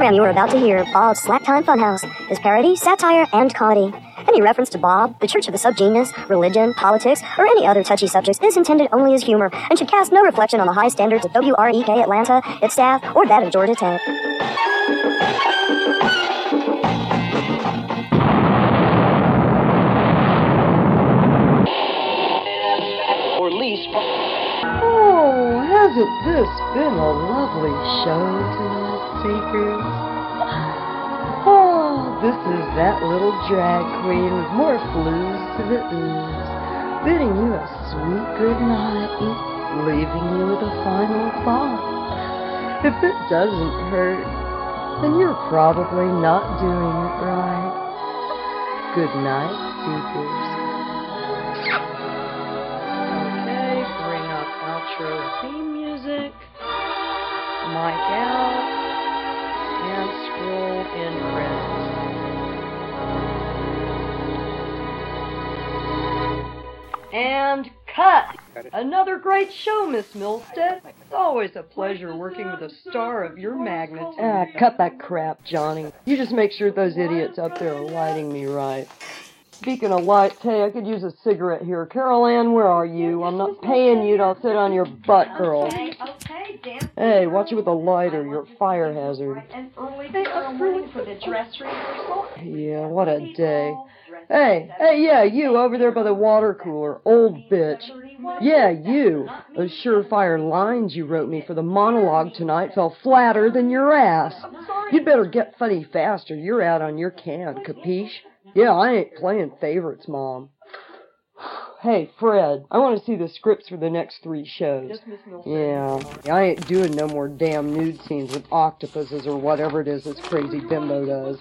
program you are about to hear, Bob's Slack Time Funhouse, is parody, satire, and comedy. Any reference to Bob, the Church of the Subgenius, religion, politics, or any other touchy subjects is intended only as humor and should cast no reflection on the high standards of WREK Atlanta, its staff, or that of Georgia Tech. Oh, hasn't this been a lovely show tonight, Seekers? Oh, this is that little drag queen with more flues to the ooze, bidding you a sweet good night and leaving you with a final thought. If it doesn't hurt, then you're probably not doing it right. Good night, Seekers. Outro theme music, mic out, and scroll in credits. And cut! Another great show, Miss Milstead. It's always a pleasure working with a star of your magnitude. Cut that crap, Johnny. You just make sure those idiots up there are lighting me right. Speaking of lights, hey, I could use a cigarette here. Carol Ann, where are you? I'm not paying you to sit on your butt, girl. Okay, Dan. Hey, watch it with a lighter. You're a fire hazard. And early tomorrow morning for the dress rehearsal. Yeah, what a day. Hey, yeah, you over there by the water cooler. Old bitch. Yeah, you. Those surefire lines you wrote me for the monologue tonight fell flatter than your ass. You'd better get funny faster. You're out on your can, capiche? Yeah, I ain't playing favorites, Mom. Hey, Fred, I want to see the scripts for the next 3 shows. Yes, Miss Milstead. Yeah, I ain't doing no more damn nude scenes with octopuses or whatever it is this crazy bimbo does.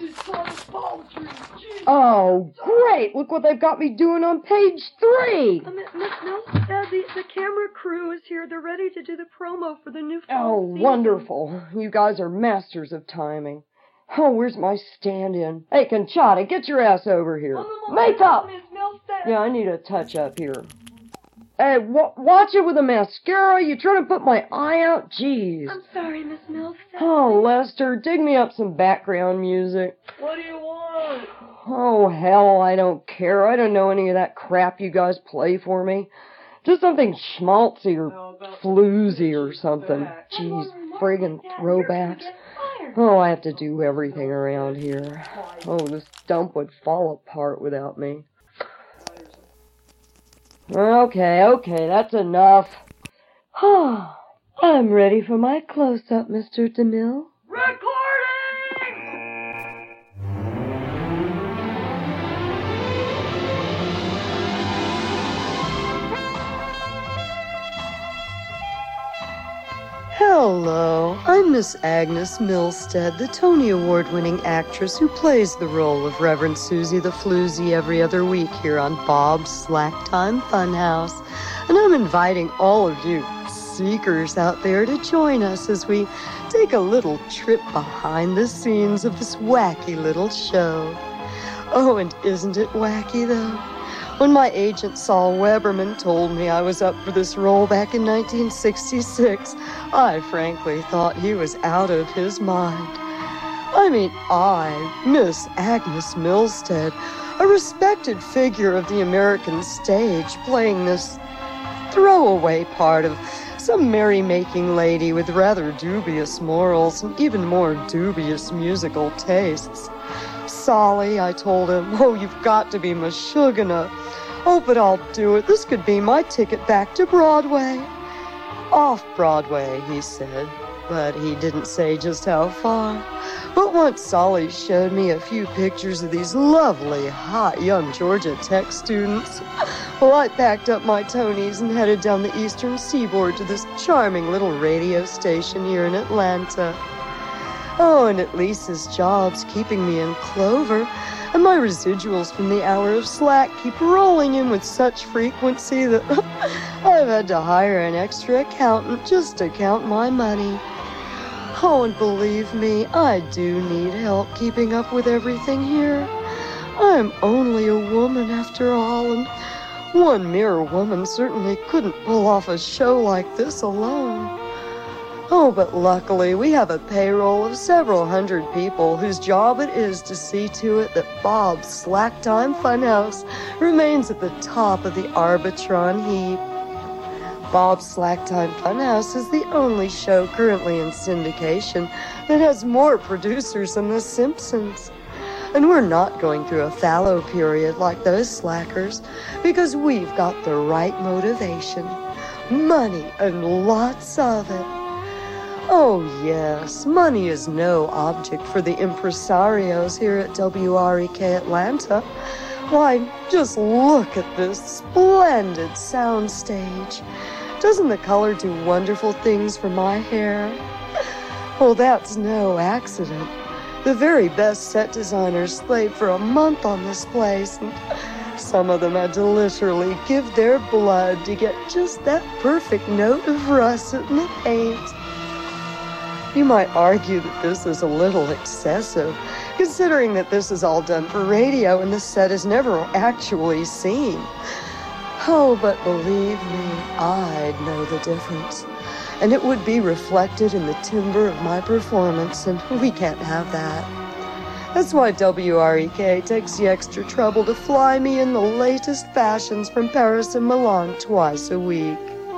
Oh, great! Look what they've got me doing on page 3! Miss Milstead, the camera crew is here. They're ready to do the promo for the new fall season. Wonderful. You guys are masters of timing. Oh, where's my stand-in? Hey, Conchata, get your ass over here. Makeup! Miss Milstead. Yeah, I need a touch-up here. Hey, watch it with a mascara. You trying to put my eye out? Jeez. I'm sorry, Miss Milstead. Oh, Lester, dig me up some background music. What do you want? Oh, hell, I don't care. I don't know any of that crap you guys play for me. Just something schmaltzy or floozy or something. Jeez, friggin' throwbacks. Oh, I have to do everything around here. Oh, this dump would fall apart without me. Okay, that's enough. I'm ready for my close-up, Mr. DeMille. Recording! Hello, I'm Miss Agnes Milstead, the Tony Award-winning actress who plays the role of Reverend Susie the Floozy every other week here on Bob's Slack Time Funhouse. And I'm inviting all of you seekers out there to join us as we take a little trip behind the scenes of this wacky little show. Oh, and isn't it wacky, though? When my agent Saul Weberman told me I was up for this role back in 1966, I frankly thought he was out of his mind. I mean, I, Miss Agnes Milstead, a respected figure of the American stage, playing this throwaway part of some merrymaking lady with rather dubious morals and even more dubious musical tastes. Solly, I told him, oh, you've got to be Meshuggah. Oh, but I'll do it. This could be my ticket back to Broadway. Off-Broadway, he said, but he didn't say just how far. But once Solly showed me a few pictures of these lovely, hot young Georgia Tech students, well, I packed up my Tonys and headed down the eastern seaboard to this charming little radio station here in Atlanta. Oh, and at least his job's keeping me in clover, and my residuals from the hour of slack keep rolling in with such frequency that I've had to hire an extra accountant just to count my money. Oh, and believe me, I do need help keeping up with everything here. I'm only a woman after all, and one mere woman certainly couldn't pull off a show like this alone. Oh, but luckily we have a payroll of several hundred people whose job it is to see to it that Bob's Slack Time Funhouse remains at the top of the Arbitron heap. Bob's Slack Time Funhouse is the only show currently in syndication that has more producers than The Simpsons. And we're not going through a fallow period like those slackers because we've got the right motivation. Money and lots of it. Oh, yes, money is no object for the impresarios here at WREK Atlanta. Why, just look at this splendid soundstage. Doesn't the color do wonderful things for my hair? Well, that's no accident. The very best set designers slaved for a month on this place, and some of them had to literally give their blood to get just that perfect note of russet in the paint. You might argue that this is a little excessive, considering that this is all done for radio and the set is never actually seen. Oh, but believe me, I'd know the difference. And it would be reflected in the timbre of my performance, and we can't have that. That's why WREK takes the extra trouble to fly me in the latest fashions from Paris and Milan twice a week.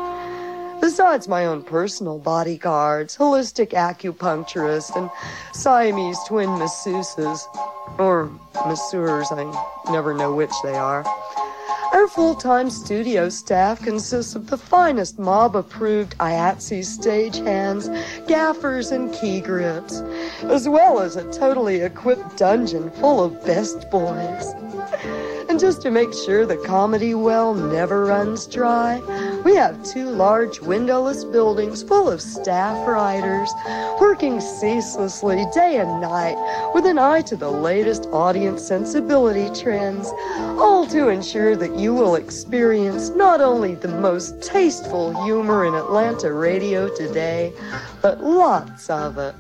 Besides my own personal bodyguards, holistic acupuncturists, and Siamese twin masseuses, or masseurs, I never know which they are. Our full-time studio staff consists of the finest mob-approved IATSE stagehands, gaffers, and key grips, as well as a totally equipped dungeon full of best boys. And just to make sure the comedy well never runs dry, we have 2 large windowless buildings full of staff writers, working ceaselessly day and night with an eye to the latest audience sensibility trends, all to ensure that you will experience not only the most tasteful humor in Atlanta radio today, but lots of it.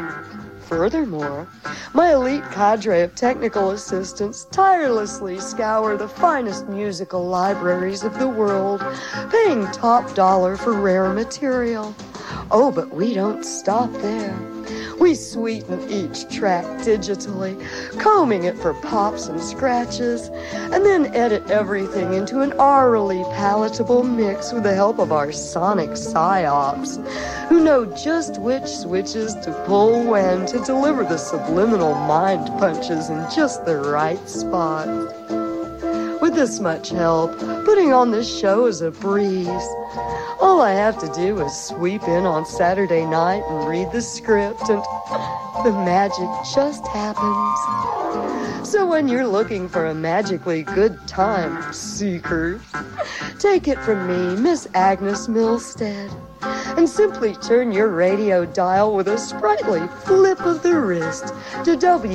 Furthermore, my elite cadre of technical assistants tirelessly scour the finest musical libraries of the world, paying top dollar for rare material. Oh, but we don't stop there. We sweeten each track digitally, combing it for pops and scratches, and then edit everything into an aurally palatable mix with the help of our sonic psyops, who know just which switches to pull when to deliver the subliminal mind punches in just the right spot. With this much help, putting on this show is a breeze. All I have to do is sweep in on Saturday night and read the script, and the magic just happens. So when you're looking for a magically good time, seekers, take it from me, Miss Agnes Milstead, and simply turn your radio dial with a sprightly flip of the wrist to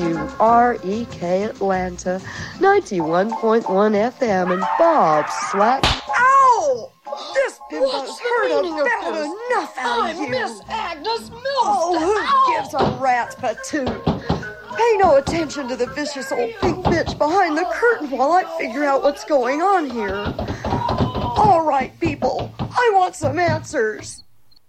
WREK Atlanta, 91.1 FM, and Bob Slack. Ow! This bimbo's heard about enough out of you. I'm Miss Agnes Milstead. Oh, who gives a rat's patoot? Pay no attention to the vicious old pink bitch behind the curtain while I figure out what's going on here. All right, people, I want some answers.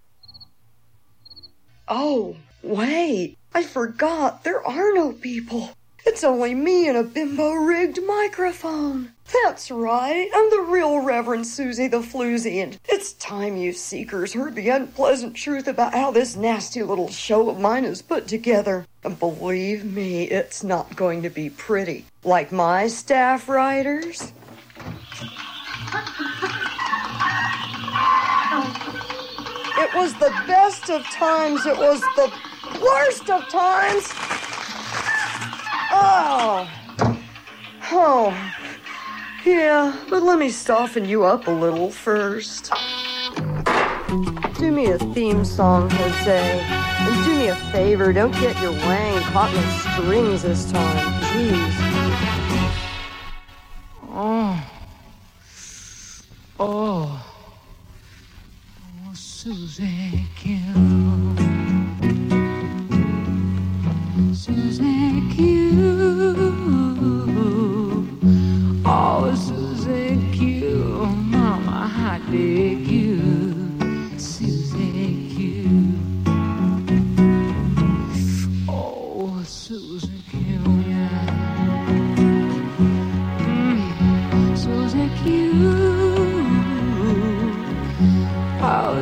Oh, wait, I forgot there are no people. It's only me and a bimbo-rigged microphone. That's right, I'm the real Reverend Susie the Floozy, and it's time you seekers heard the unpleasant truth about how this nasty little show of mine is put together. And believe me, it's not going to be pretty, like my staff writers. It was the best of times, it was the worst of times. Oh, yeah, but let me soften you up a little first. Do me a theme song, Jose, and do me a favor, don't get your wang caught in the strings this time, jeez. Oh, Susie Q. Susie Q. Oh, Susie Q. Mama, how dig you, Susie Q.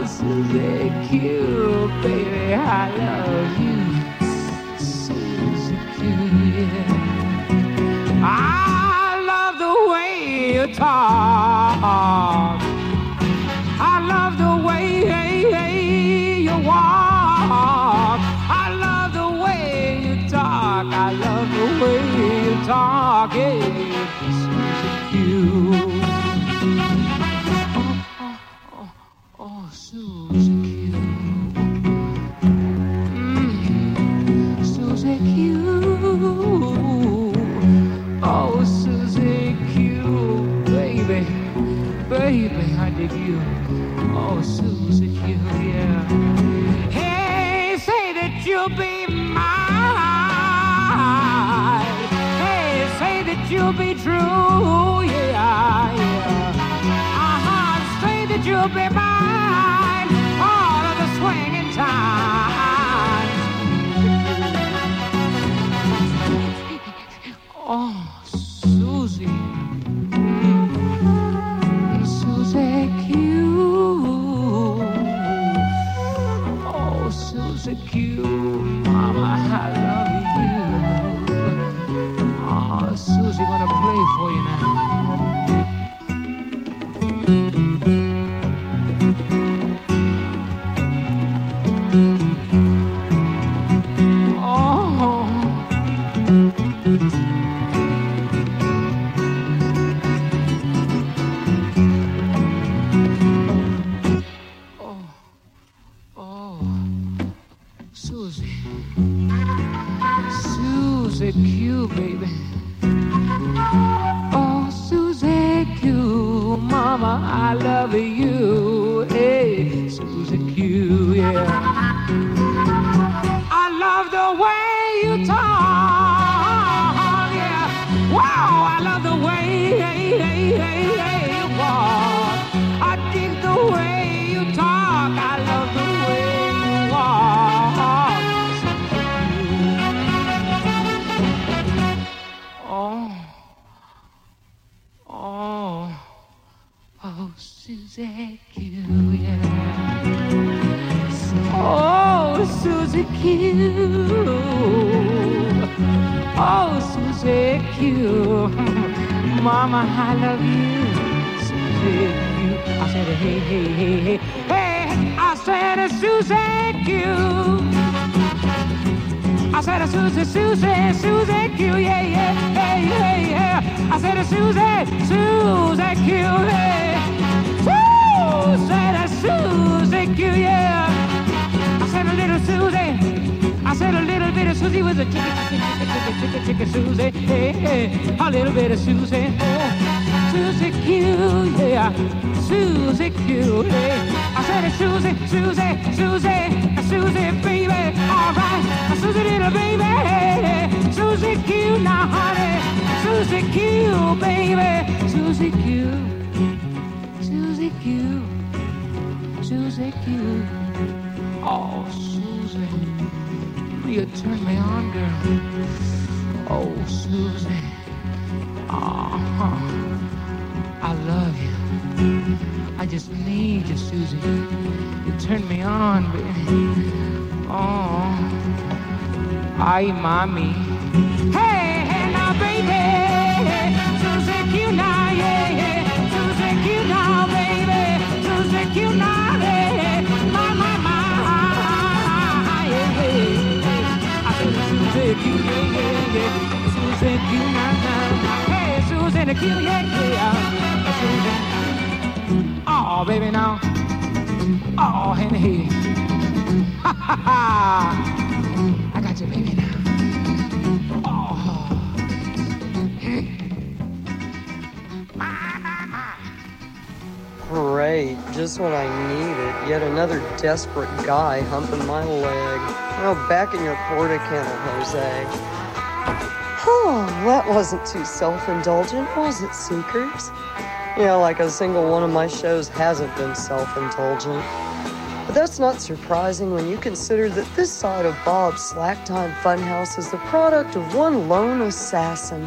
Susie Q, baby, I love you. Susie Q, yeah. I love the way you talk. I love the way you walk. I love the way you talk. I love the way you talk. Yeah, Susie Q. Oh, Susie Q. Susie Q. Oh, Susie Q. Baby, baby, I dig you. Oh, Susie Q, yeah. Hey, say that you'll be mine. Hey, say that you'll be true, yeah, yeah. Say that you'll be mine all of the swinging time. Oh, Susie. Susie Q. Oh, Susie Q. Mama, I love you. Oh, Susie, gonna play for you now. Susie Q, baby. Oh, Susie Q, mama, I love you. Hey, Susie Q, yeah. I love the way you talk, yeah. Wow, I love the way you walk. I dig the way you talk. I love the way you walk. Oh, Susie Q, yeah. Oh, Susie Q. Oh, Susie Q. Mama, I love you. Susie Q. I said, hey, hey, hey, hey. Hey, I said, Susie Q. I said, Susie Q, yeah, yeah, hey, hey, yeah. I said, Susie Q, hey. Woo! Said, Susie Q, yeah. I said, a little Susie. I said, a little bit of Susie was a chicken Susie, hey, hey. A little bit of Susie, oh. Susie Q, yeah. Susie Q, hey. I said, Susie, baby, all right. Susie, little baby, Susie Q, now, honey. Susie Q, baby, Susie Q, Susie Q, Susie Q. Oh, Susie, you turn me on, girl. Oh, Susie, I love you. I just need you, Susie. You turn me on, baby. Oh, ay, mommy. Hey, hey, now, baby. Susie Q now, yeah, yeah. Susie Q now, baby. Susie Q now, yeah. My, yeah, yeah. I said, Susie Q, yeah, yeah, yeah. Susie Q now, now. Hey, Susie Q, yeah, yeah. Susie. Oh, baby, now. Oh, Henny. Ha, ha, ha. I got you, baby, now. Oh. Great, just when I need it. Yet another desperate guy humping my leg. Oh, back in your porta kennel, Jose. Oh, that wasn't too self-indulgent, was it, Seekers? Yeah, like a single one of my shows hasn't been self-indulgent. But that's not surprising when you consider that this side of Bob's Slacktime Funhouse is the product of one lone assassin.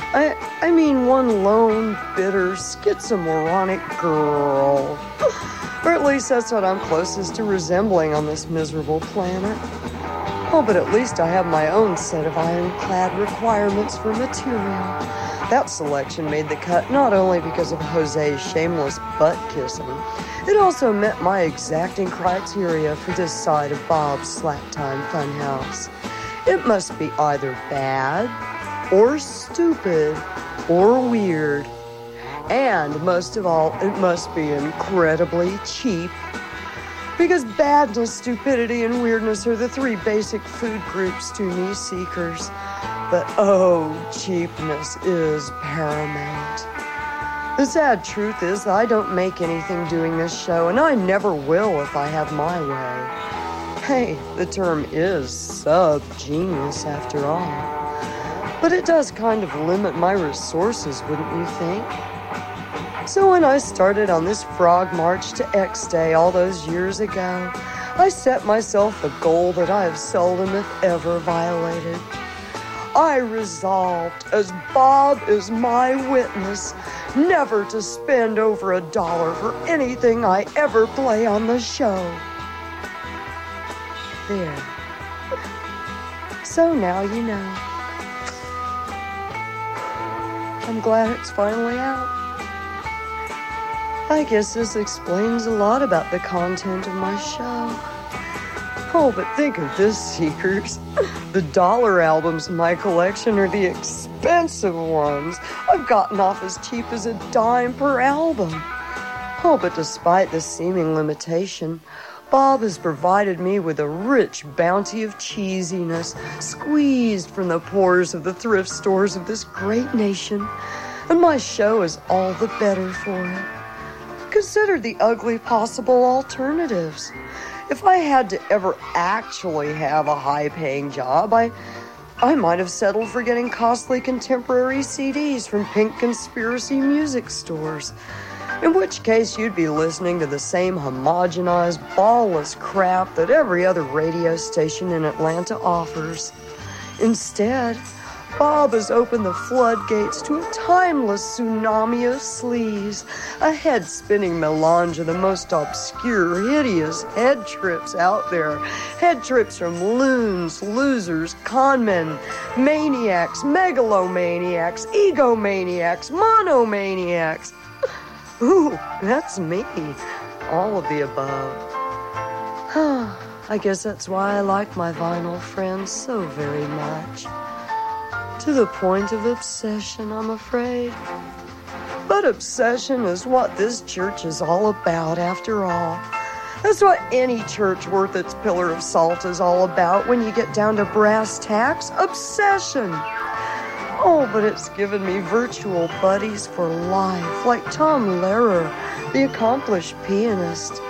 I mean one lone, bitter, schizomoronic girl. Or at least that's what I'm closest to resembling on this miserable planet. Oh, but at least I have my own set of ironclad requirements for material. That selection made the cut not only because of Jose's shameless butt kissing, it also met my exacting criteria for this side of Bob's Slack-Time Funhouse. It must be either bad, or stupid, or weird. And most of all, it must be incredibly cheap. Because badness, stupidity, and weirdness are the three basic food groups to me seekers. But oh, cheapness is paramount. The sad truth is that I don't make anything doing this show, and I never will if I have my way. Hey, the term is sub-genius after all. But it does kind of limit my resources, wouldn't you think? So when I started on this frog march to X Day all those years ago, I set myself a goal that I have seldom, if ever, violated. I resolved, as Bob is my witness, never to spend over $1 for anything I ever play on the show. There. So now you know. I'm glad it's finally out. I guess this explains a lot about the content of my show. Oh, but think of this, seekers. The dollar albums in my collection are the expensive ones. I've gotten off as cheap as $0.10 per album. Oh, but despite this seeming limitation, Bob has provided me with a rich bounty of cheesiness, squeezed from the pores of the thrift stores of this great nation, and my show is all the better for it. Consider the ugly possible alternatives. If I had to ever actually have a high-paying job, I might have settled for getting costly contemporary CDs from Pink Conspiracy music stores, in which case you'd be listening to the same homogenized, ballless crap that every other radio station in Atlanta offers. Instead, Bob has opened the floodgates to a timeless tsunami of sleaze, a head-spinning melange of the most obscure, hideous head trips out there. Head trips from loons, losers, conmen, maniacs, megalomaniacs, egomaniacs, monomaniacs. Ooh, that's me. All of the above. I guess that's why I like my vinyl friends so very much. To the point of obsession, I'm afraid. But obsession is what this church is all about, after all. That's what any church worth its pillar of salt is all about when you get down to brass tacks. Obsession. Oh, but it's given me virtual buddies for life, like Tom Lehrer, the accomplished pianist.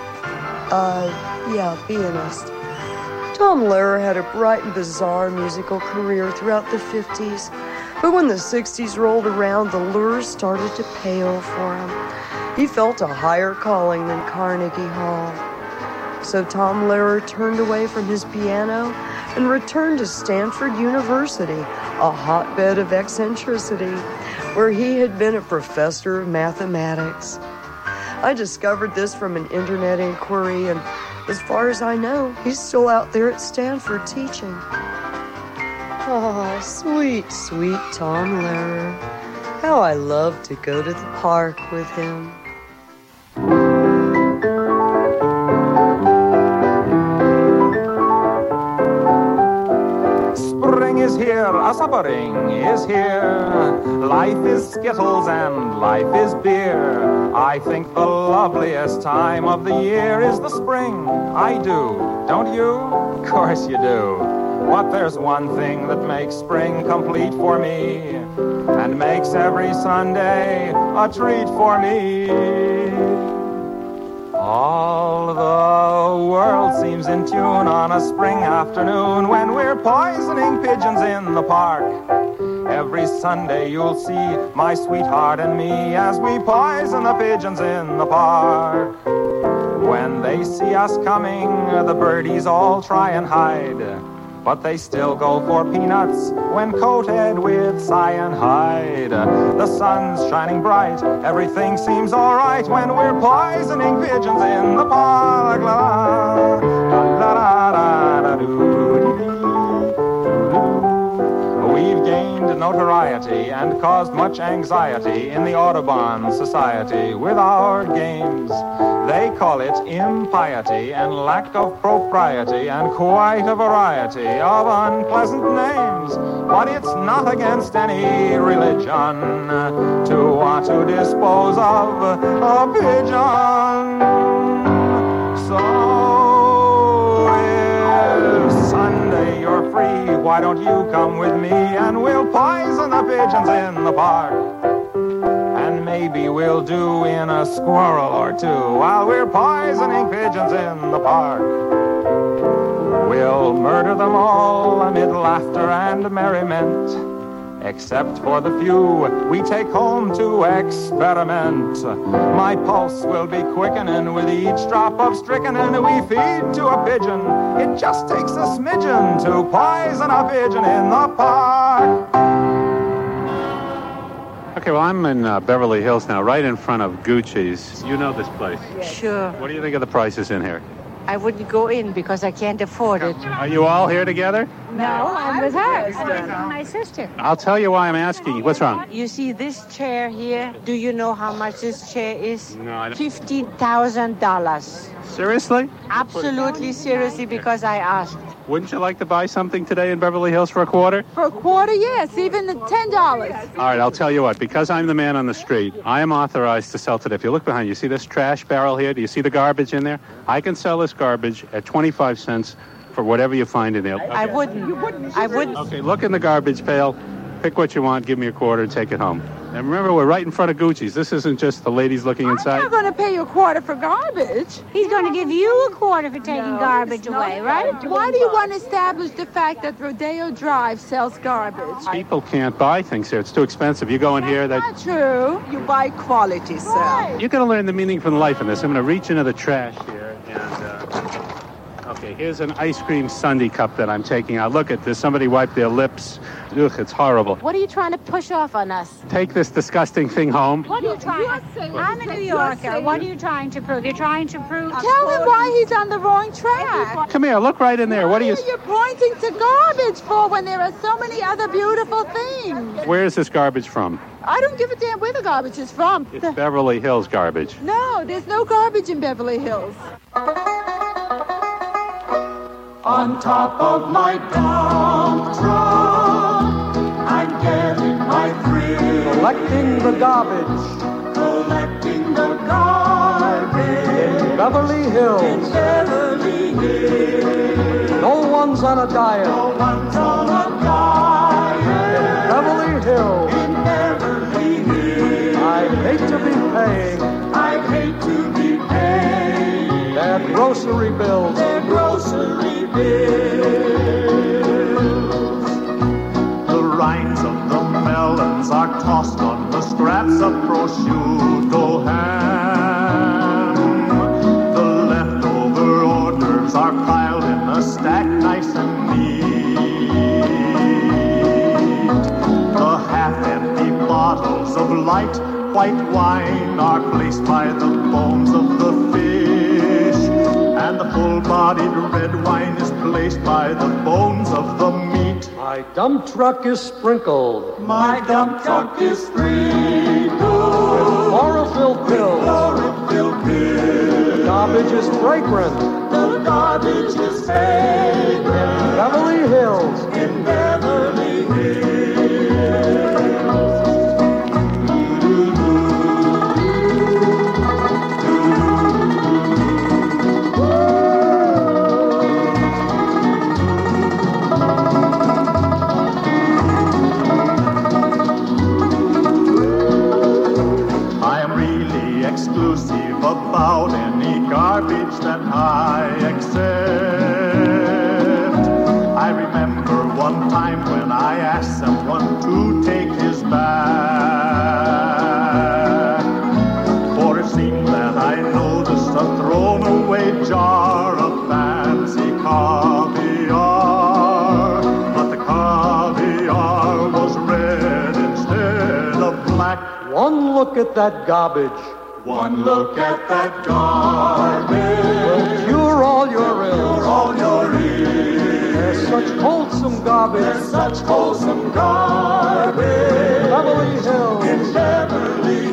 Pianist. Tom Lehrer had a bright and bizarre musical career throughout the 50s, but when the 60s rolled around, the lures started to pale for him. He felt a higher calling than Carnegie Hall. So Tom Lehrer turned away from his piano and returned to Stanford University, a hotbed of eccentricity, where he had been a professor of mathematics. I discovered this from an internet inquiry, and as far as I know, he's still out there at Stanford teaching. Oh, sweet, sweet Tom Lehrer. How I love to go to the park with him. Spring is here, a suppering is here. Life is Skittles and life is beer. I think the loveliest time of the year is the spring. I do, don't you? Of course you do. But there's one thing that makes spring complete for me, and makes every Sunday a treat for me. All the world seems in tune on a spring afternoon when we're poisoning pigeons in the park. Every Sunday you'll see my sweetheart and me as we poison the pigeons in the park. When they see us coming, the birdies all try and hide. but they still go for peanuts when coated with cyanide. The sun's shining bright, everything seems alright when we're poisoning pigeons in the park. La la la la la doo. We've gained notoriety and caused much anxiety in the Audubon Society with our games. They call it impiety and lack of propriety and quite a variety of unpleasant names. But it's not against any religion to want to dispose of a pigeon. So if Sunday you're free, why don't you come with me and we'll poison the pigeons in the park? And maybe we'll do in a squirrel or two while we're poisoning pigeons in the park. We'll murder them all amid laughter and merriment, except for the few we take home to experiment. My pulse will be quickening with each drop of strychnine we feed to a pigeon. It just takes a smidgen to poison a pigeon in the park. Okay, well, I'm in Beverly Hills now, right in front of Gucci's. You know this place. Sure. What do you think of the prices in here? I wouldn't go in because I can't afford it. Are you all here together? No, I'm with her. I'm with my sister. I'll tell you why I'm asking you. What's wrong? You see this chair here? Do you know how much this chair is? No, I don't. $15,000. Seriously? Absolutely seriously, because I asked. Wouldn't you like to buy something today in Beverly Hills for a quarter? For a quarter, yes, even $10. All right, I'll tell you what. Because I'm the man on the street, I am authorized to sell today. If you look behind you, see this trash barrel here? Do you see the garbage in there? I can sell this garbage at 25 cents for whatever you find in there. Okay. I wouldn't. I wouldn't. Okay, look in the garbage pail. Pick what you want, give me a quarter, and take it home. And remember, we're right in front of Gucci's. This isn't just the ladies looking inside. I'm not going to pay you a quarter for garbage. He's going to give you a quarter for taking garbage away, right? Why do you want to establish the fact that Rodeo Drive sells garbage? People can't buy things here. It's too expensive. You go in here, Not true. You buy quality, sir. Right. you're going to learn the meaning from life in this. I'm going to reach into the trash here and... Okay, here's an ice cream sundae cup that I'm taking out. Look at this. Somebody wiped their lips. Ugh, it's horrible. What are you trying to push off on us? Take this disgusting thing home. What are you trying? I'm a New Yorker. What are you trying to prove? You're trying to prove... Tell him why he's on the wrong track. Come here. Look right in there. What are you... You're pointing to garbage for when there are so many other beautiful things. Where is this garbage from? I don't give a damn where the garbage is from. It's Beverly Hills garbage. No, there's no garbage in Beverly Hills. On top of my dump truck, I'm getting my thrill. Collecting the garbage. Collecting the garbage. In Beverly Hills. In Beverly Hills. No one's on a diet. No one's on a diet. In Beverly Hills. In Beverly Hills. I hate to be paying. I hate to be paying. Their grocery bills. Their grocery bills. The rinds of the melons are tossed on the scraps of prosciutto ham. The leftover hors d'oeuvres are piled in a stack nice and neat. The half-empty bottles of light white wine are placed by the bones of the fish, and the full-bodied red wine is placed by the bones of the meat. My dump truck is sprinkled. My dump truck is sprinkled with chlorophyll pills. Chlorophyll pills. The garbage is fragrant. The garbage is fragrant. In Beverly Hills. In Beverly Hills. Exclusive about any garbage that I accept. I remember one time when I asked someone at that garbage. One look at that garbage will cure all your ills. Cure all your ills. There's such wholesome garbage. There's such wholesome garbage. Beverly Hills. In Beverly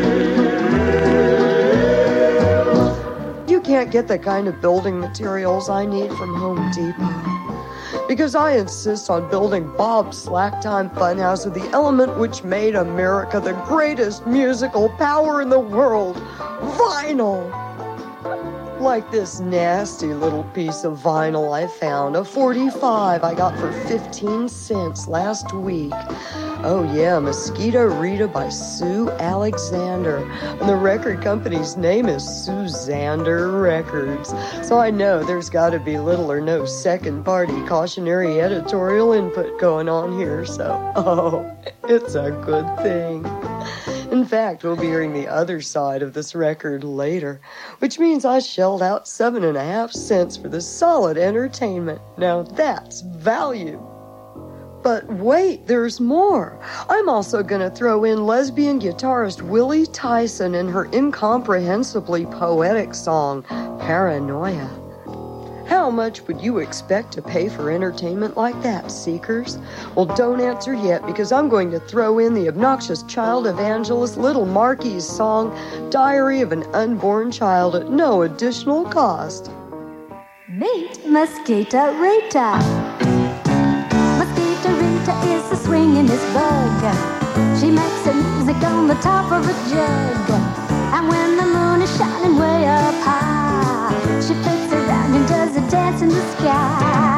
Hills. You can't get the kind of building materials I need from Home Depot. Because I insist on building Bob's Slacktime Funhouse with the element which made America the greatest musical power in the world, vinyl. Like this nasty little piece of vinyl I found, a 45 I got for 15 cents last week. Oh yeah, Mosquito Rita by Sue Alexander. And the record company's name is Suzander Records. So I know there's got to be little or no second-party cautionary editorial input going on here, so, it's a good thing. In fact, we'll be hearing the other side of this record later, which means I shelled out 7.5 cents for this solid entertainment. Now that's value. But wait, there's more. I'm also going to throw in lesbian guitarist Willie Tyson and her incomprehensibly poetic song, Paranoia. How much would you expect to pay for entertainment like that, Seekers? Well, don't answer yet, because I'm going to throw in the obnoxious child evangelist Little Marquis's song, Diary of an Unborn Child, at no additional cost. Meet Mosquito Rita. Mosquito Rita is a swingin'est bug. She makes her music on the top of a jug. And when the moon is shining way up high, she flips around and does a dance in the sky.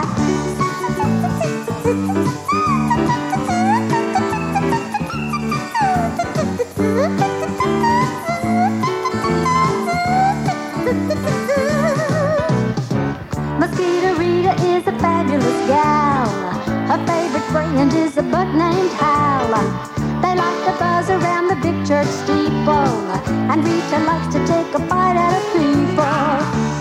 Mosquito Rita is a fabulous gal. Her favorite friend is a buck named Hal. They like to buzz around the big church steeple, and Rita likes to take a bite out of people.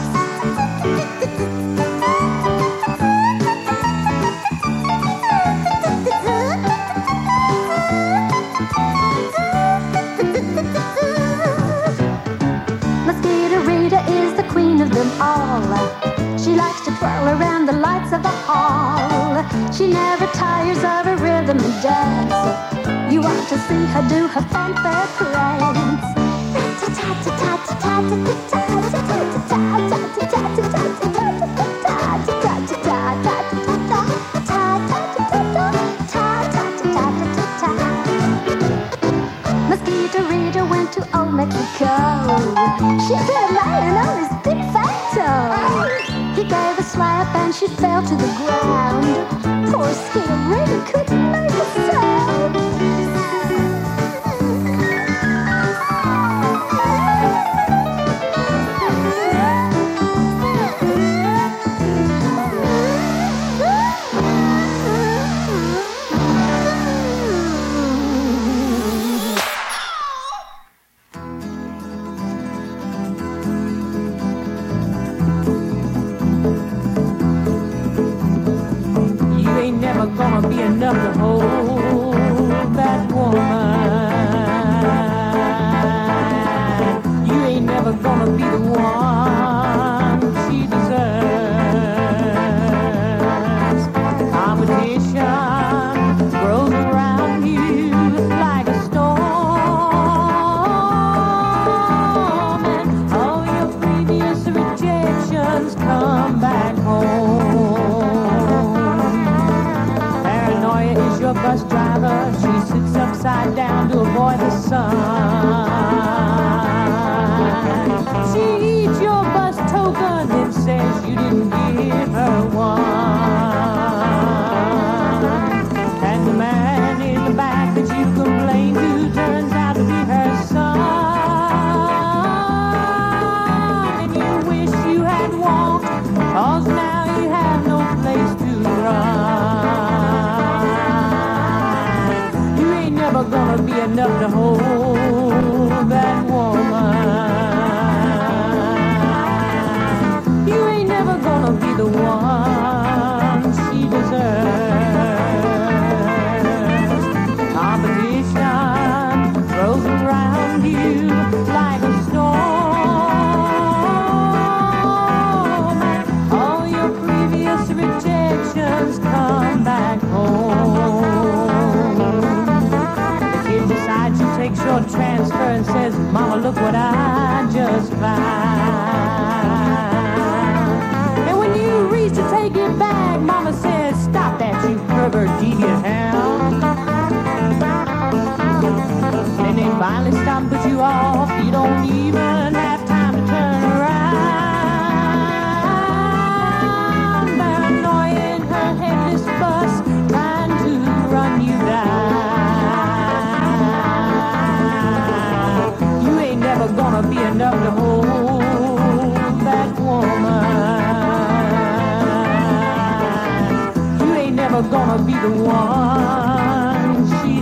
Mosquito Rita is the queen of them all. She likes to twirl around the lights of the hall. She never tires of a rhythm and dance. You want to see her do her fanfare prance. Mosquito Rita went to old Mexico. She put a lion on his big fat toe. He gave a slap and she fell to the ground. Poor Mosquito Rita couldn't make a sound. Gonna be enough to hold that woman. You ain't never gonna be the one she deserves. Competition grows around you like a storm, and all your previous rejections come back home. Is your bus driver. She sits upside down to avoid the sun. She eats your bus token and says you didn't give her one. And the man in the back that you complained to turns out to be her son. And you wish you had walked, 'cause now you have no place to run. Never gonna be enough to hold that woman. You ain't never gonna be the one she deserves. Competition grows around you be the one she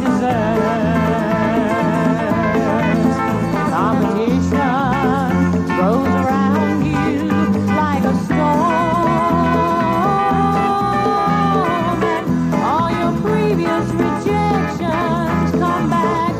deserves. Competition grows around you like a storm, and all your previous rejections come back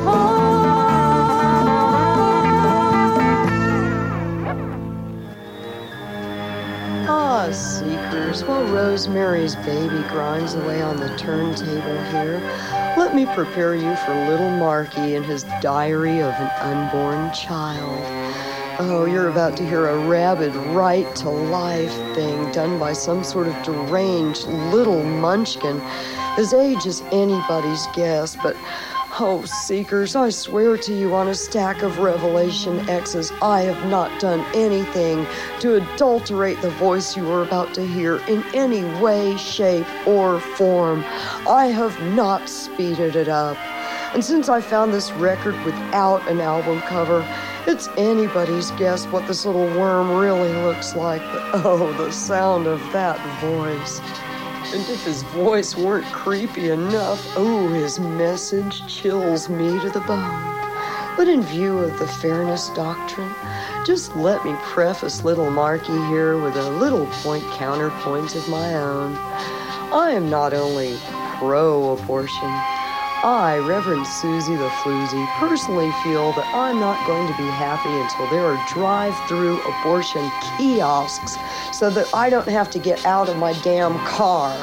home. Ah, seekers, while Rosemary's Baby grinds away on the turntable here, let me prepare you for little Marky and his Diary of an Unborn Child. Oh, you're about to hear a rabid right to life thing done by some sort of deranged little munchkin. His age is anybody's guess, but oh, seekers, I swear to you on a stack of Revelation X's, I have not done anything to adulterate the voice you are about to hear in any way, shape, or form. I have not speeded it up. And since I found this record without an album cover, it's anybody's guess what this little worm really looks like. But oh, the sound of that voice. And if his voice weren't creepy enough, oh, his message chills me to the bone. But in view of the fairness doctrine, just let me preface little Marky here with a little counterpoint of my own. I am not only pro-abortion, I, Reverend Susie the Floozy, personally feel that I'm not going to be happy until there are drive-through abortion kiosks so that I don't have to get out of my damn car.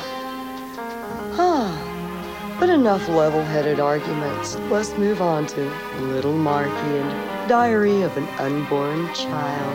But enough level-headed arguments. Let's move on to Little Marky and Diary of an Unborn Child.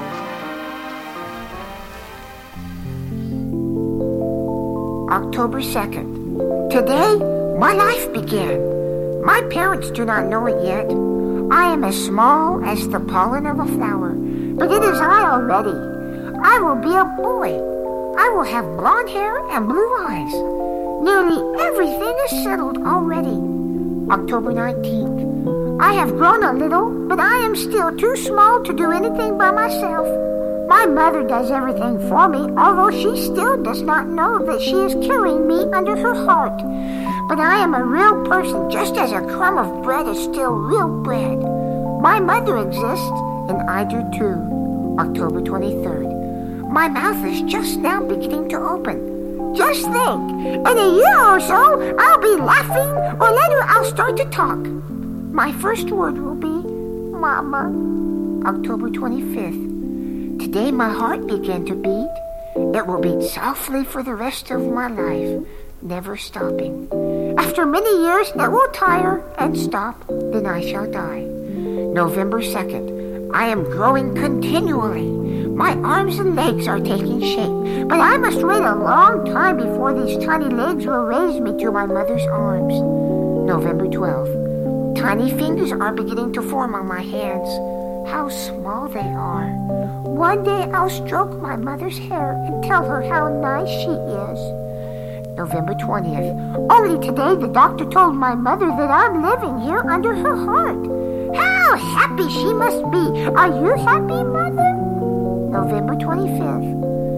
October 2nd. Today, my life began. My parents do not know it yet. I am as small as the pollen of a flower, but it is I already. I will be a boy. I will have blonde hair and blue eyes. Nearly everything is settled already. October 19th. I have grown a little, but I am still too small to do anything by myself. My mother does everything for me, although she still does not know that she is carrying me under her heart. But I am a real person, just as a crumb of bread is still real bread. My mother exists, and I do too. October 23rd. My mouth is just now beginning to open. Just think, in a year or so, I'll be laughing, or later I'll start to talk. My first word will be, Mama. October 25th. Today my heart began to beat. It will beat softly for the rest of my life, never stopping. After many years, it will tire and stop, then I shall die. November 2nd. I am growing continually. My arms and legs are taking shape, but I must wait a long time before these tiny legs will raise me to my mother's arms. November 12th. Tiny fingers are beginning to form on my hands. How small they are. One day I'll stroke my mother's hair and tell her how nice she is. November 20th. Only today the doctor told my mother that I'm living here under her heart. How happy she must be. Are you happy, Mother? November 25th.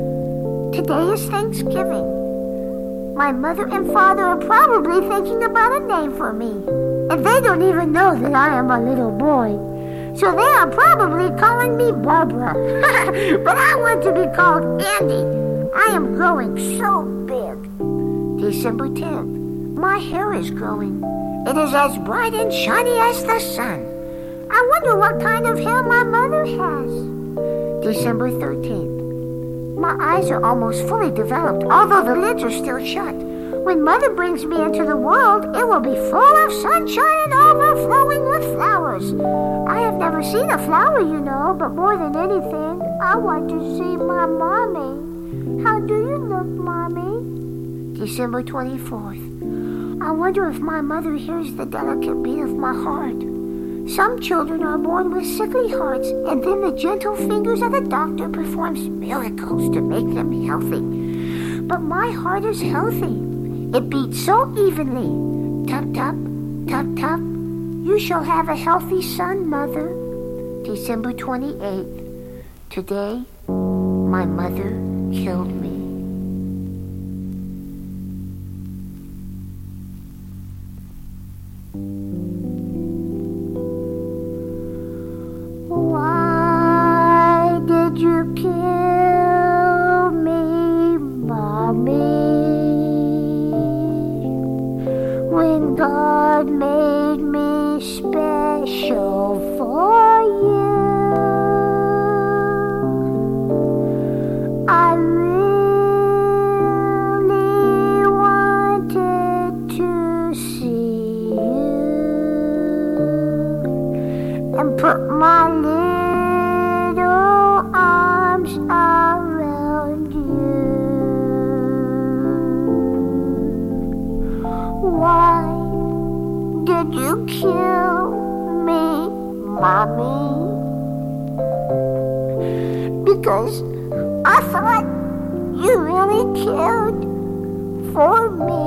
Today is Thanksgiving. My mother and father are probably thinking about a name for me. And they don't even know that I am a little boy. So they are probably calling me Barbara. But I want to be called Andy. I am growing so big. December 10th. My hair is growing. It is as bright and shiny as the sun. I wonder what kind of hair my mother has. December 13th. My eyes are almost fully developed, although the lids are still shut. When Mother brings me into the world, it will be full of sunshine and overflowing with flowers. I have never seen a flower, you know, but more than anything, I want to see my mommy. How do you look, Mommy? December 24th. I wonder if my mother hears the delicate beat of my heart. Some children are born with sickly hearts, and then the gentle fingers of the doctor performs miracles to make them healthy. But my heart is healthy. It beats so evenly. Tap, tap, tap, tap. You shall have a healthy son, Mother. December 28th. Today, my mother killed me. 'cause I thought you really cared for me.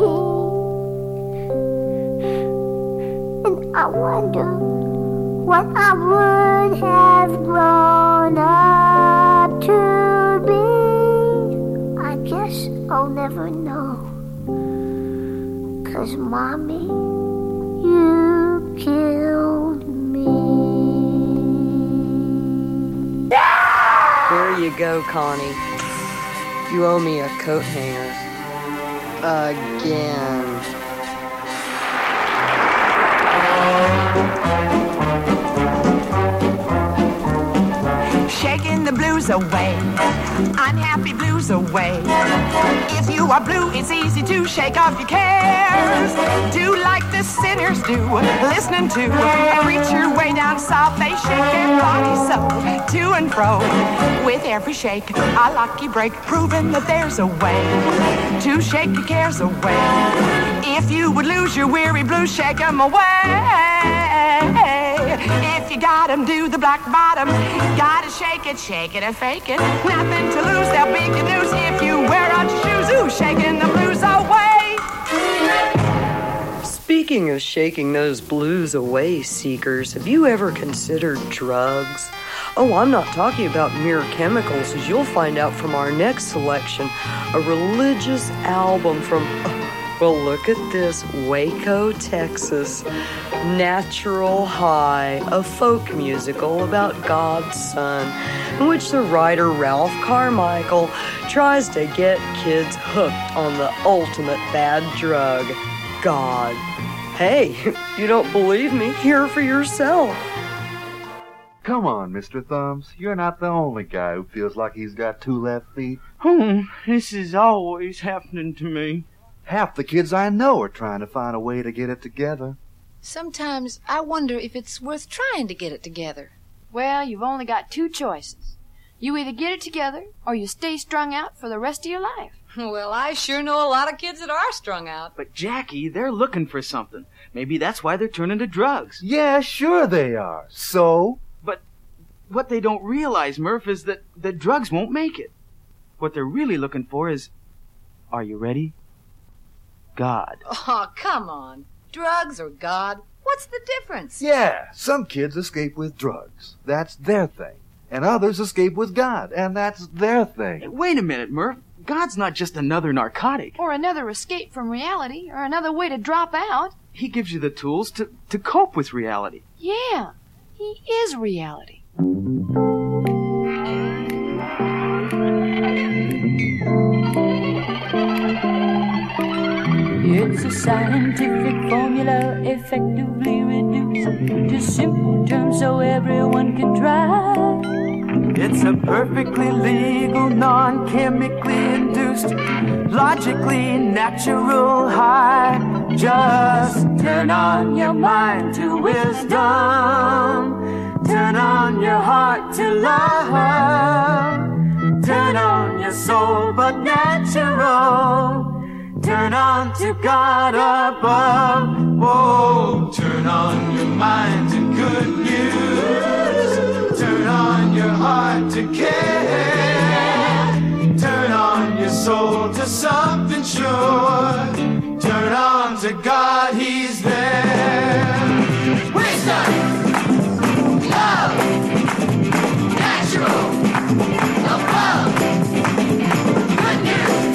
And I wonder what I would have grown up to be. I guess I'll never know. 'Cause Mommy, you killed me. There you go, Connie. You owe me a coat hanger. Again. Shaking the blues away, unhappy blues away. If you are blue, it's easy to shake off your cares. Do like the sinners do, listening to a preacher way down south. They shake their bodies so to and fro. With every shake, a lucky break, proving that there's a way to shake your cares away. If you would lose your weary blues, shake them away. If you got 'em, do the black bottom. Gotta shake it and fake it. Nothing to lose, there'll be good news if you wear out your shoes. Ooh, shaking the blues away. Speaking of shaking those blues away, seekers, have you ever considered drugs? Oh, I'm not talking about mere chemicals, as you'll find out from our next selection, a religious album from... well, look at this, Waco, Texas. Natural High, a folk musical about God's Son, in which the writer Ralph Carmichael tries to get kids hooked on the ultimate bad drug, God. Hey, if you don't believe me, hear for yourself. Come on, Mr. Thumbs. You're not the only guy who feels like he's got two left feet. This is always happening to me. Half the kids I know are trying to find a way to get it together. Sometimes I wonder if it's worth trying to get it together. Well, you've only got two choices. You either get it together, or you stay strung out for the rest of your life. Well, I sure know a lot of kids that are strung out. But, Jackie, they're looking for something. Maybe that's why they're turning to drugs. Yeah, sure they are. So? But what they don't realize, Murph, is that drugs won't make it. What they're really looking for is... Are you ready? God. Oh, come on. Drugs or God? What's the difference? Yeah, some kids escape with drugs. That's their thing. And others escape with God, and that's their thing. Hey, wait a minute, Murph. God's not just another narcotic. Or another escape from reality, or another way to drop out. He gives you the tools to cope with reality. Yeah, he is reality. It's a scientific formula effectively reduced to simple terms so everyone can try. It's a perfectly legal, non-chemically induced, logically natural high. Just turn on your mind to wisdom. Turn on your heart to love. Turn on your soul but natural. Turn on to God above. Whoa, turn on your mind to good news. Turn on your heart to care. Turn on your soul to something sure. Turn on to God, He's there. Wisdom, love, natural, above, good news.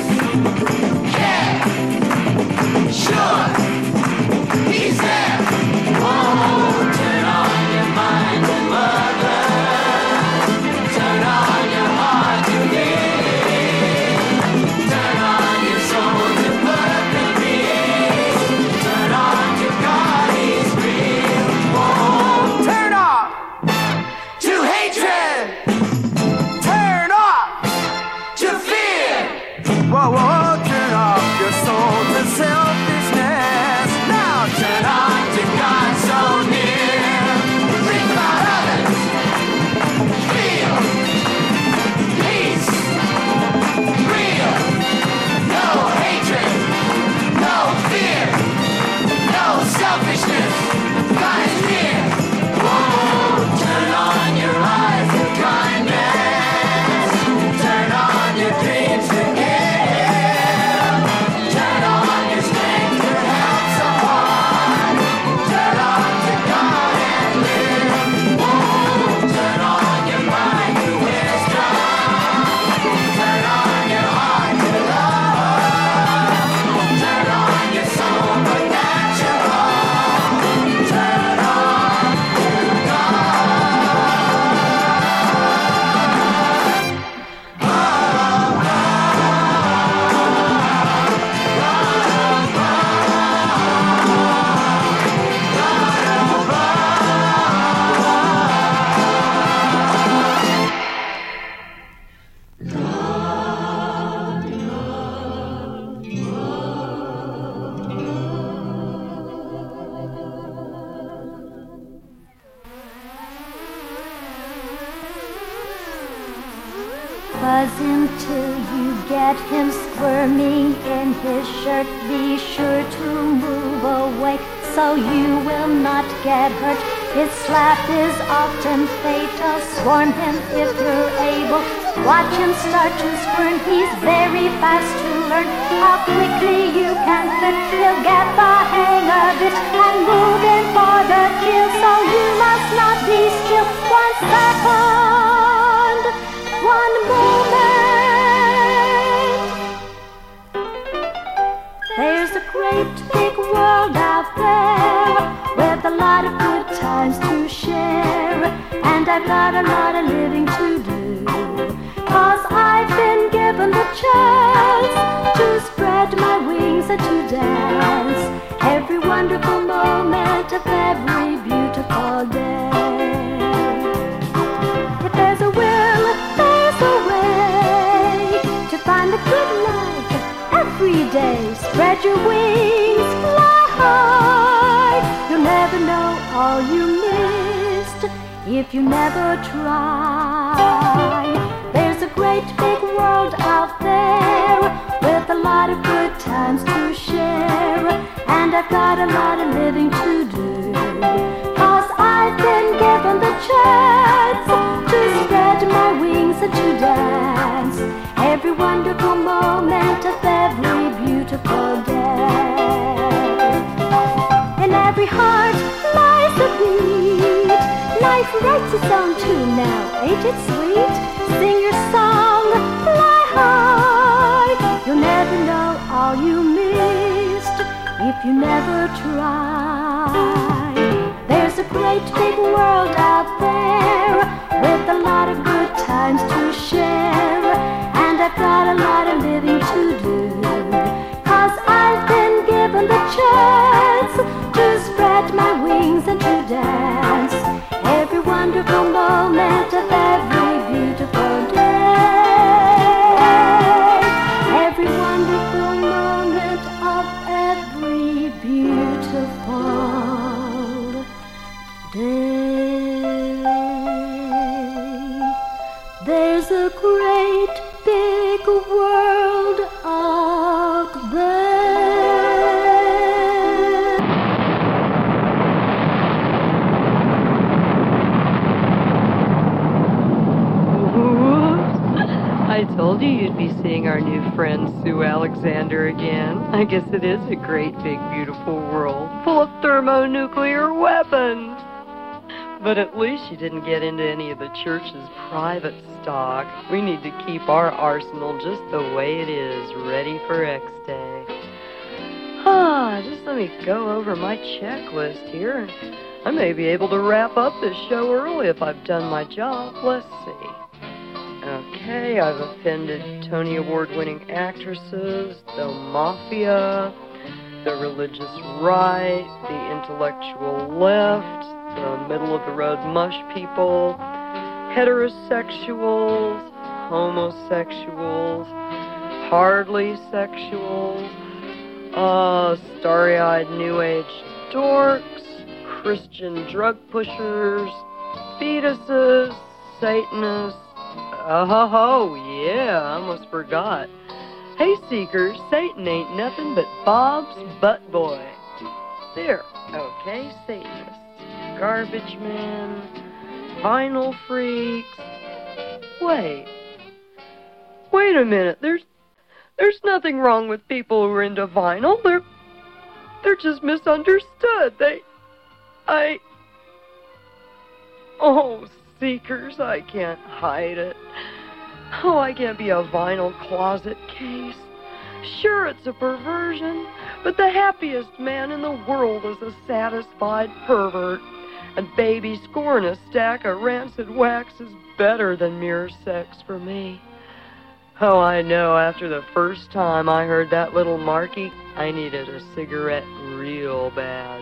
Sure, He's there. Oh, turn on your mind to mother. Turn on your heart to give. Turn on your soul to perfect peace. Turn on to God, He's real. Oh, turn off to hatred. Turn off to fear. Whoa, whoa, turn off your soul to self. Turn on to God so near. Think about others. Feel peace. Real. No hatred. No fear. No selfishness. God is near. Whoa, turn on your eyes to kindness. buzz him till you get him squirming in his shirt. Be sure to move away so you will not get hurt. His slap is often fatal. Swarm him if you're able. Watch him start to squirm. He's very fast to learn how quickly you can fit. He'll get the hang of it and move in for the kill. So you must not be still 1 second, 1 moment. There's a great big world out there with a lot of good times to share, and I've got a lot of living to do, 'cause I've been given the chance to spread my wings and to dance every wonderful moment of every beautiful day. If there's a will, there's a way to find the good life every day. Spread your wings, fly high. You'll never know all you missed if you never try. There's a great big world out there with a lot of good times to share, and I've got a lot of living to do, 'cause I've been given the chance to spread my wings and to dance every wonderful moment of every beautiful day. In every heart lies a beat. Life writes its own tune now, ain't it sweet? Sing your song, fly high. You'll never know all you missed if you never try. There's a great big world out there with a lot of good times to share, and I've got a lot of living to do, 'cause I've been given the chance to spread my wings and to dance every wonderful moment of every beautiful day. Every wonderful moment of every beautiful day. There's a great big world out there. I told you you'd be seeing our new friend Sue Alexander again. I guess it is a great, big, beautiful world full of thermonuclear weapons. But at least you didn't get into any of the church's private stock. We need to keep our arsenal just the way it is, ready for X-Day. Just let me go over my checklist here. I may be able to wrap up this show early if I've done my job. Let's see. Okay, I've offended Tony Award-winning actresses, the mafia, the religious right, the intellectual left, the middle-of-the-road mush people, heterosexuals, homosexuals, hardly sexuals, starry-eyed New Age dorks, Christian drug pushers, fetuses, Satanists. Oh, yeah, I almost forgot. Hey, Seekers, Satan ain't nothing but Bob's butt boy. There, okay, Satanists, garbage men, vinyl freaks. Wait a minute, there's nothing wrong with people who are into vinyl. They're just misunderstood. Oh, Seekers, I can't hide it. Oh, I can't be a vinyl closet case. Sure, it's a perversion, but the happiest man in the world is a satisfied pervert. And baby scoring a stack of rancid wax is better than mere sex for me. Oh, I know, after the first time I heard that little Marky, I needed a cigarette real bad.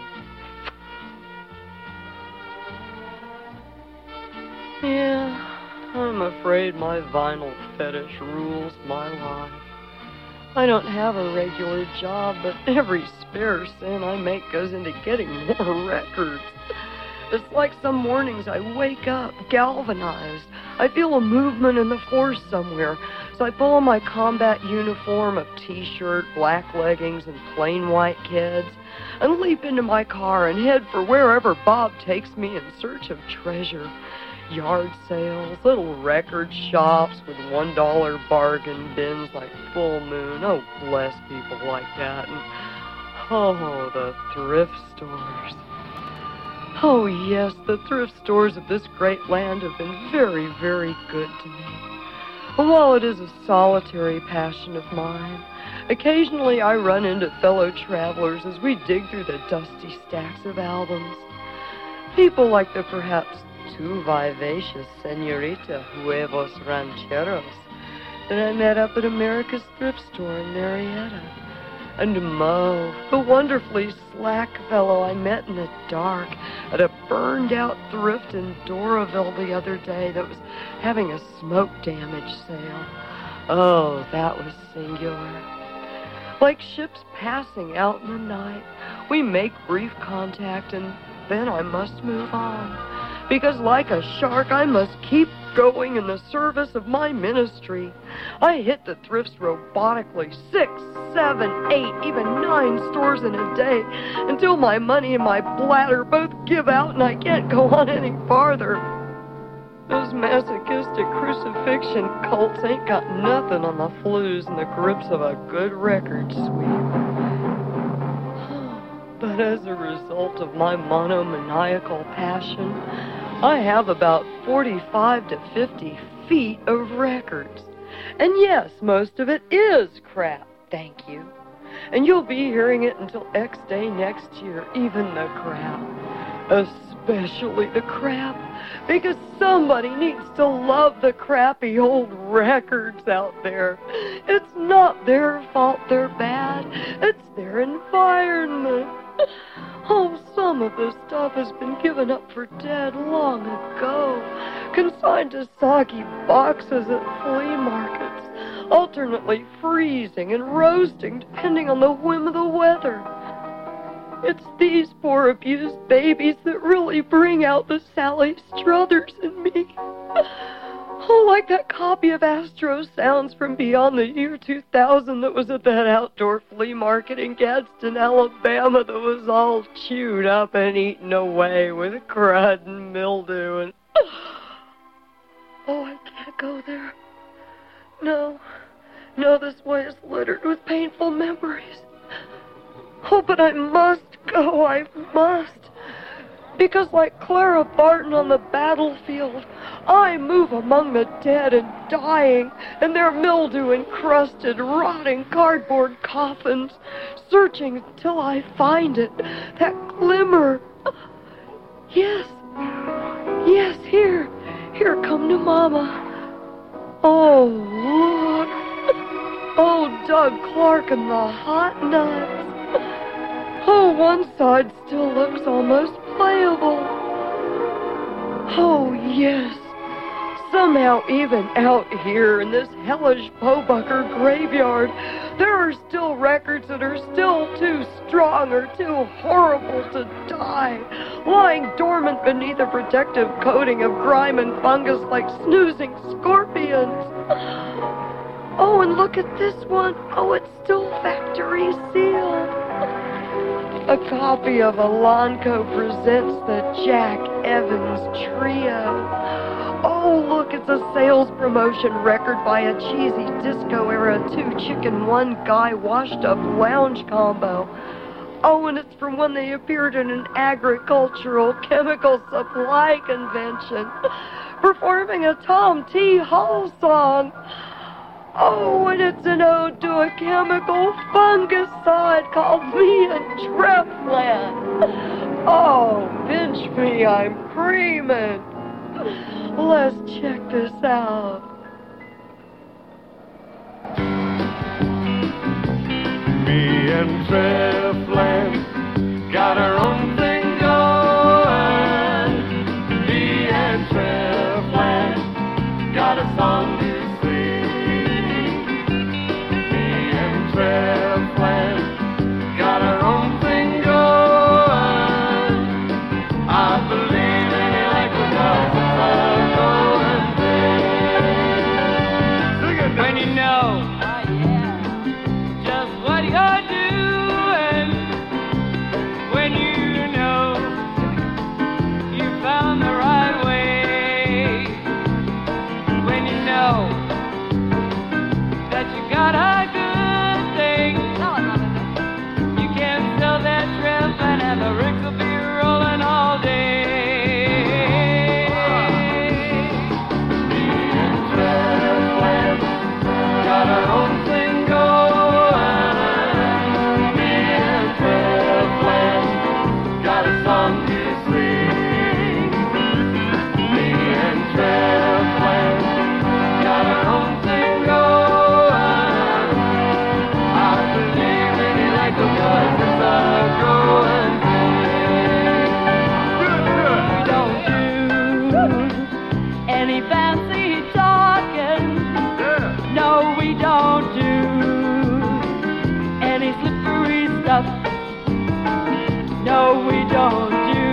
Yeah, I'm afraid my vinyl fetish rules my life. I don't have a regular job, but every spare cent I make goes into getting more records. It's like some mornings I wake up galvanized. I feel a movement in the force somewhere. So I pull on my combat uniform of t-shirt, black leggings, and plain white kids, and leap into my car and head for wherever Bob takes me in search of treasure. Yard sales, little record shops with $1 bargain bins like Full Moon. Oh, bless people like that. And, oh, the thrift stores. Oh, yes, the thrift stores of this great land have been very, very good to me. While it is a solitary passion of mine, occasionally I run into fellow travelers as we dig through the dusty stacks of albums. People like the perhaps too vivacious Senorita Huevos Rancheros that I met up at America's thrift store in Marietta. And Mo, the wonderfully slack fellow I met in the dark at a burned-out thrift in Doraville the other day that was having a smoke damage sale. Oh, that was singular. Like ships passing out in the night, we make brief contact and then I must move on. Because like a shark, I must keep going in the service of my ministry. I hit the thrifts robotically 6, 7, 8, even 9 stores in a day until my money and my bladder both give out and I can't go on any farther. Those masochistic crucifixion cults ain't got nothing on the flues and the grips of a good record sweep. But as a result of my monomaniacal passion, I have about 45 to 50 feet of records. And yes, most of it is crap, thank you. And you'll be hearing it until X Day next year, even the crap. Especially the crap, because somebody needs to love the crappy old records out there. It's not their fault they're bad, it's their environment. Oh, some of the stuff has been given up for dead long ago, consigned to soggy boxes at flea markets, alternately freezing and roasting depending on the whim of the weather. It's these poor abused babies that really bring out the Sally Struthers in me. Oh, like that copy of Astro Sounds from Beyond the Year 2000 that was at that outdoor flea market in Gadsden, Alabama that was all chewed up and eaten away with crud and mildew and... Oh, I can't go there. No, this way is littered with painful memories. Oh, but I must go, I must. Because like Clara Barton on the battlefield, I move among the dead and dying in their mildew-encrusted, rotting cardboard coffins, searching until I find it, that glimmer. Yes, here come to Mama. Oh, look. Oh, Doug Clark and the hot nuts. Oh, one side still looks almost playable. Oh, yes. Somehow, even out here in this hellish Bobucker graveyard, there are still records that are still too strong or too horrible to die, lying dormant beneath a protective coating of grime and fungus like snoozing scorpions. Oh, and look at this one. Oh, it's still factory sealed. A copy of Elanco Presents the Jack Evans Trio. Oh, look, it's a sales promotion record by a cheesy disco-era 2-chicken, 1-guy washed-up lounge combo. Oh, and it's from when they appeared in an agricultural chemical supply convention, performing a Tom T. Hall song. Oh, and it's an ode to a chemical fungicide called Me and Treflan. Oh, pinch me, I'm creaming. Let's check this out. Me and Treflan got our own thing going. Me and Treflan got a song to Treflan got our own thing going. I believe you got a good thing. You can sell that shrimp and the rigs will be rolling all day. Me and Trev got our own thing going. Me and Trev got a song to sing. Me and Trev got our own thing going. I believe in it like the because it's a growing thing. We don't do any fancy talking. No, we don't do any slippery stuff. No, we don't do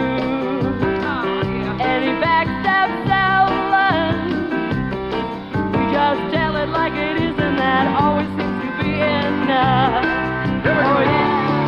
any backstab selling. We just tell it like it is, and that always seems to be enough. Oh, yeah.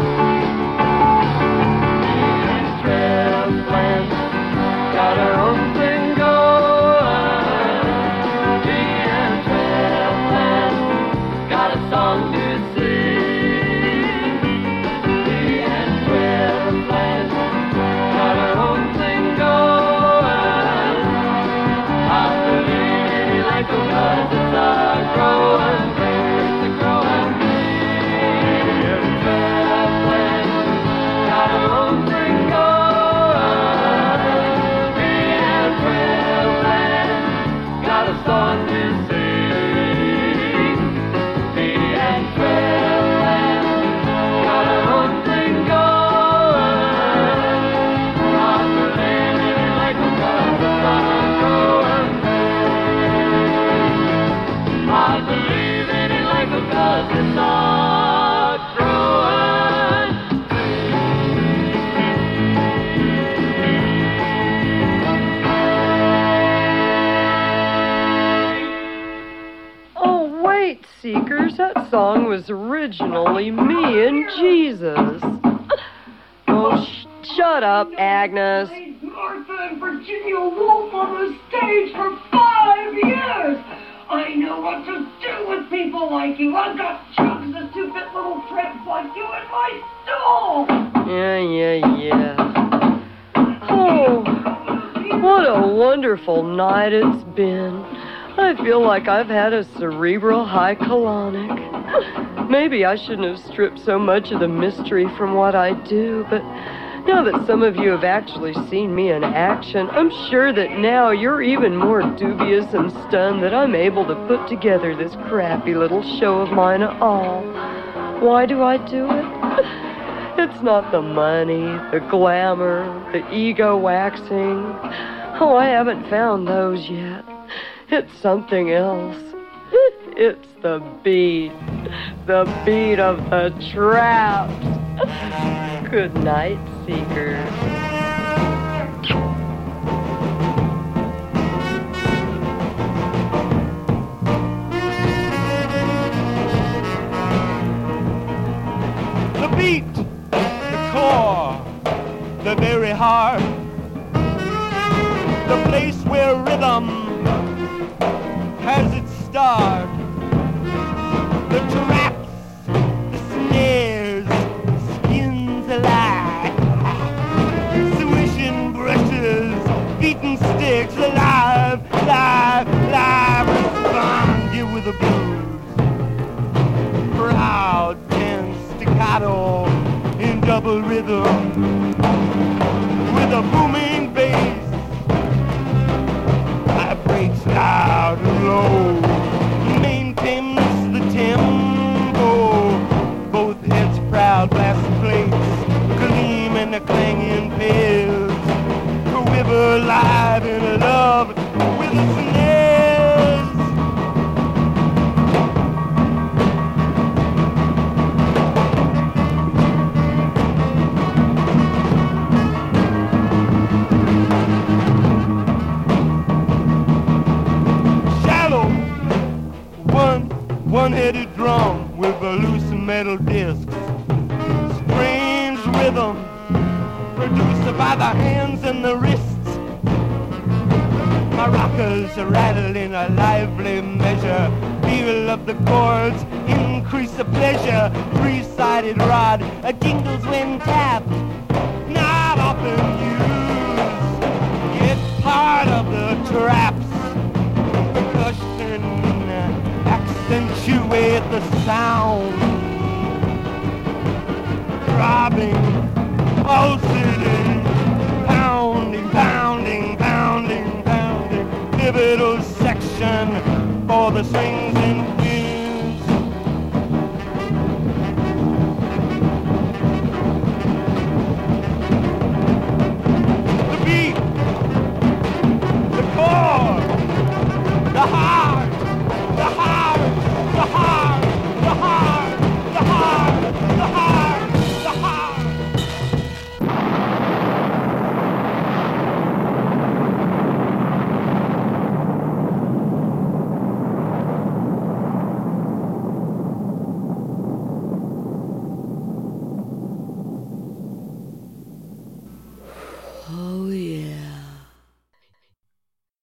Me and Trev got our own thing going. Me and Trev got a song to sing. Me and Trev got our own thing going. I believe in it like the because it's a growing thing. It's a growing thing. Me and Trev got our own thing going. Me and Trev got a song to sing. Me and Trev got our own thing going. I believe in it like because it's a growing thing. I believe in it like because it's a growing Oh, wait, Seekers, that song was originally me and Jesus. Oh, shut up, Agnes. Martha and Virginia Woolf on the stage for 5 years. I know what to do with people like you. I've got jugs of stupid little tramps like you in my stall. Yeah. Oh, what a wonderful night it's been. I feel like I've had a cerebral high colonic. Maybe I shouldn't have stripped so much of the mystery from what I do, but now that some of you have actually seen me in action, I'm sure that now you're even more dubious and stunned that I'm able to put together this crappy little show of mine at all. Why do I do it? It's not the money, the glamour, the ego waxing. Oh, I haven't found those yet. It's something else. It's the beat of the traps. Good night, Seekers. The beat, the core, the very heart, the place where rhythm has its start. The traps, the snares, skins alive, swishing brushes, beating sticks, alive, live, respond you with a blues. Proud, tense, staccato, in double rhythm, with a booming bass. Vibrates loud and low, maintains the tempo. Both heads proud, blast plates, gleam and the clanging pills. Quiver live in love with the snares. One-headed drum with a loose metal disc. Strange rhythm produced by the hands and the wrists. Maracas rattle in a lively measure. feel of the chords increase the pleasure. Three-sided rod jingles when tapped, not often used, yet part of the traps. Percussion accentuate the sound, throbbing, pulsating, pounding, pounding, pounding, pounding, pivotal section for the strings